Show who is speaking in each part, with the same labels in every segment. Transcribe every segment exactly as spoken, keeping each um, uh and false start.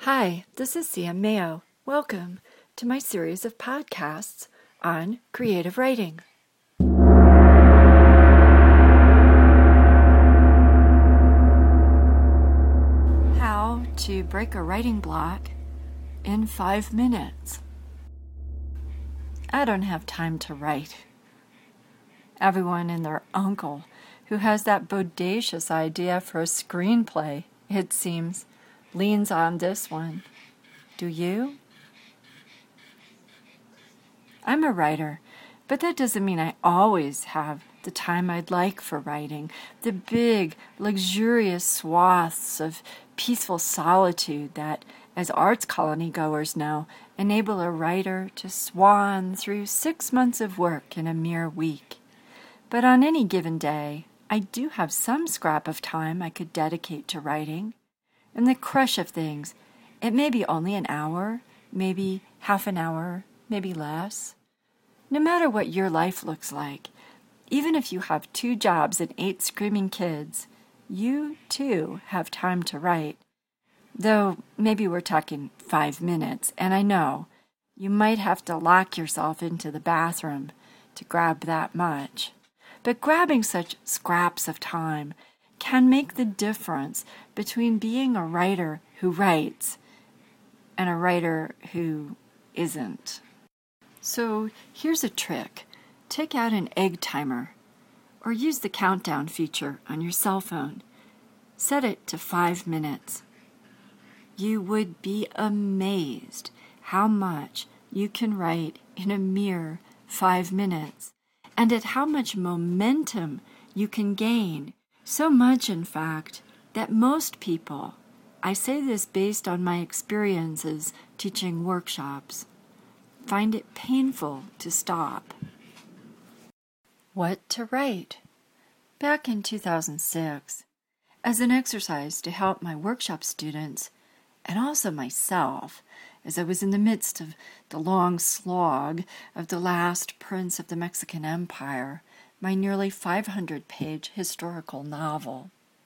Speaker 1: Hi, this is Sia Mayo. Welcome to my series of podcasts on creative writing. How to break a writing block in five minutes. I don't have time to write. Everyone and their uncle who has that bodacious idea for a screenplay, it seems, leans on this one. Do you? I'm a writer, but that doesn't mean I always have the time I'd like for writing, the big, luxurious swaths of peaceful solitude that, as arts colony goers know, enable a writer to swan through six months of work in a mere week. But on any given day, I do have some scrap of time I could dedicate to writing. In the crush of things, it may be only an hour, maybe half an hour, maybe less. No matter what your life looks like, even if you have two jobs and eight screaming kids, you, too, have time to write. Though maybe we're talking five minutes, and I know you might have to lock yourself into the bathroom to grab that much. But grabbing such scraps of time can make the difference between being a writer who writes and a writer who isn't. So here's a trick. Take out an egg timer or use the countdown feature on your cell phone. Set it to five minutes. You would be amazed how much you can write in a mere five minutes and at how much momentum you can gain. So much, in fact, that most people, I say this based on my experiences teaching workshops, find it painful to stop. What to write? Back in two thousand six, as an exercise to help my workshop students, and also myself, as I was in the midst of the long slog of The Last Prince of the Mexican Empire, my nearly five hundred page historical novel,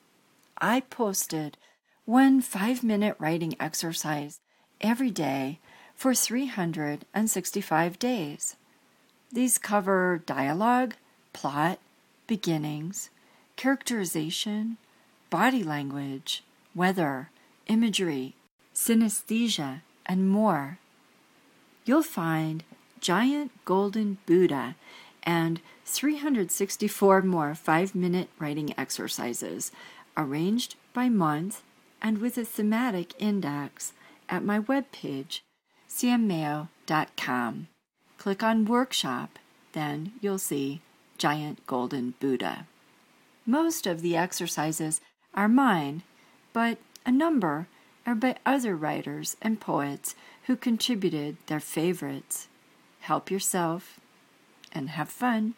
Speaker 1: I posted one five-minute writing exercise every day for three hundred sixty-five days. These cover dialogue, plot, beginnings, characterization, body language, weather, imagery, synesthesia, and more. You'll find Giant Golden Buddha and three hundred sixty-four more five-minute writing exercises arranged by month and with a thematic index at my webpage, sia mayo dot com. Click on Workshop, then you'll see Giant Golden Buddha. Most of the exercises are mine, but a number are by other writers and poets who contributed their favorites. Help yourself and have fun.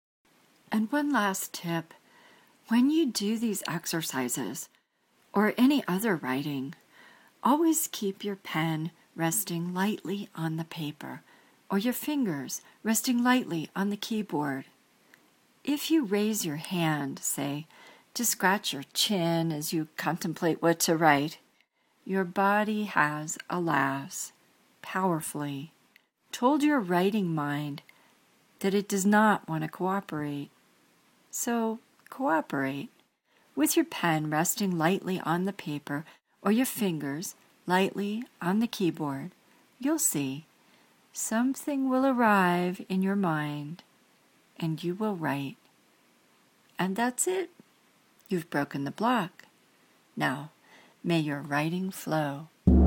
Speaker 1: And one last tip. When you do these exercises, or any other writing, always keep your pen resting lightly on the paper, or your fingers resting lightly on the keyboard. If you raise your hand, say, to scratch your chin as you contemplate what to write, your body has, alas, powerfully told your writing mind that it does not want to cooperate. So cooperate. With your pen resting lightly on the paper or your fingers lightly on the keyboard, you'll see something will arrive in your mind and you will write. And that's it. You've broken the block. Now, may your writing flow.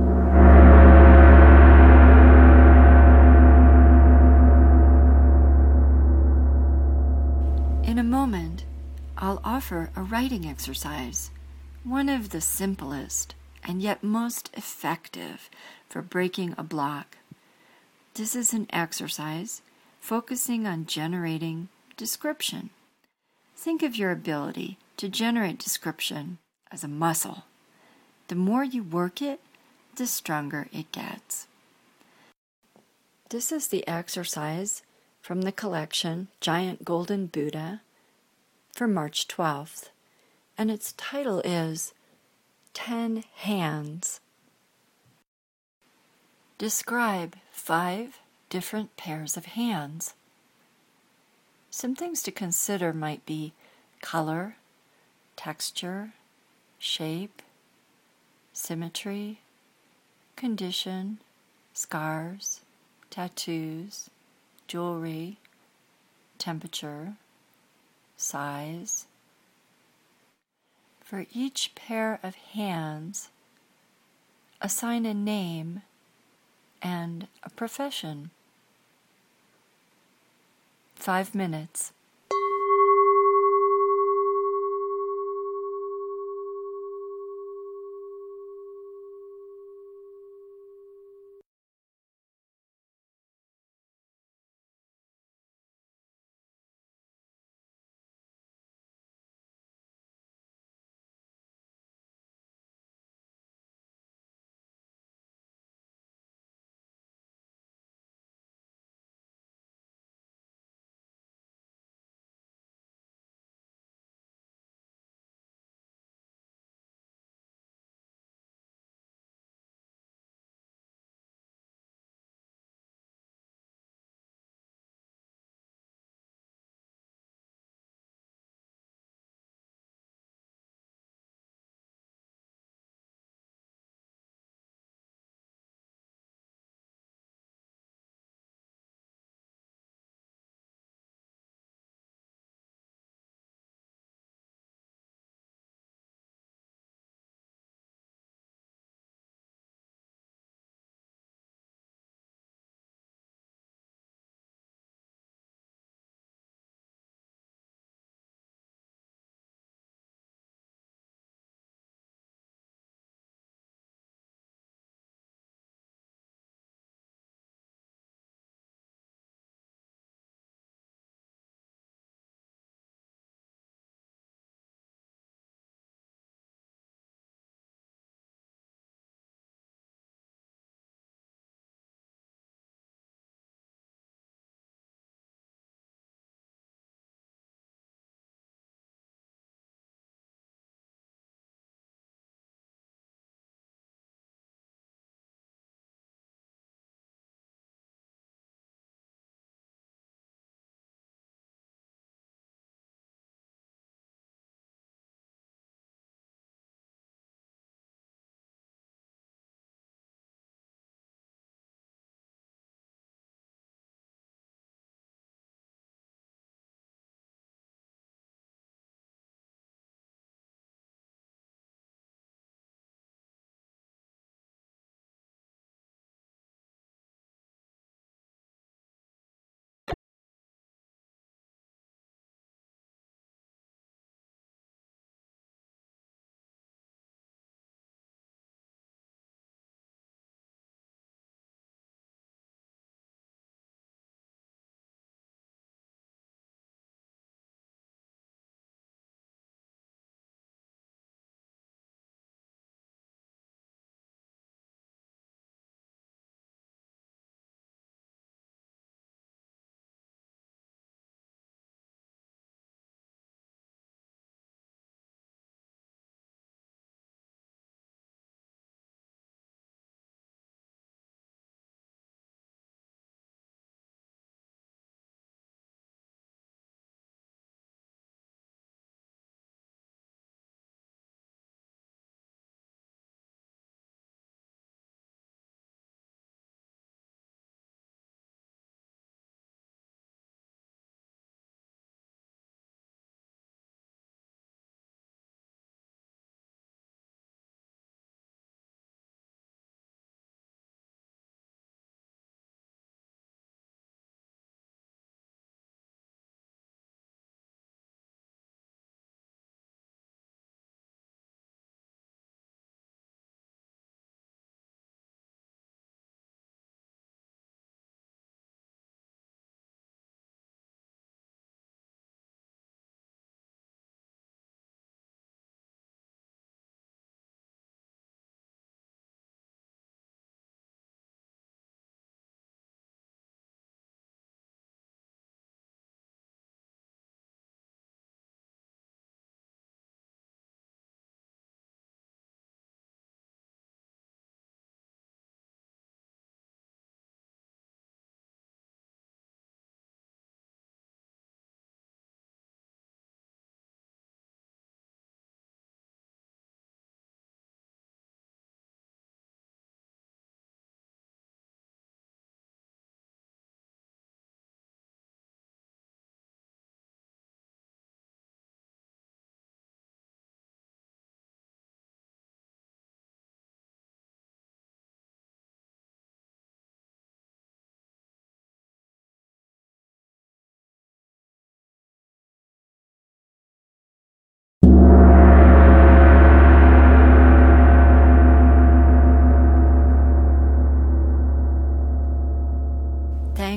Speaker 1: In a moment, I'll offer a writing exercise, one of the simplest and yet most effective for breaking a block. This is an exercise focusing on generating description. Think of your ability to generate description as a muscle. The more you work it, the stronger it gets. This is the exercise from the collection Giant Golden Buddha for March twelfth, and its title is Ten Hands. Describe five different pairs of hands. Some things to consider might be color, texture, shape, symmetry, condition, scars, tattoos, jewelry, temperature, size. For each pair of hands, assign a name and a profession. Five minutes.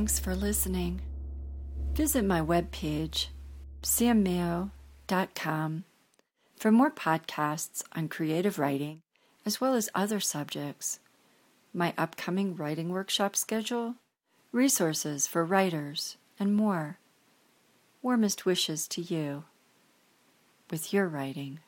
Speaker 1: Thanks for listening. Visit my webpage, sam mayo dot com, for more podcasts on creative writing, as well as other subjects, my upcoming writing workshop schedule, resources for writers, and more. Warmest wishes to you with your writing.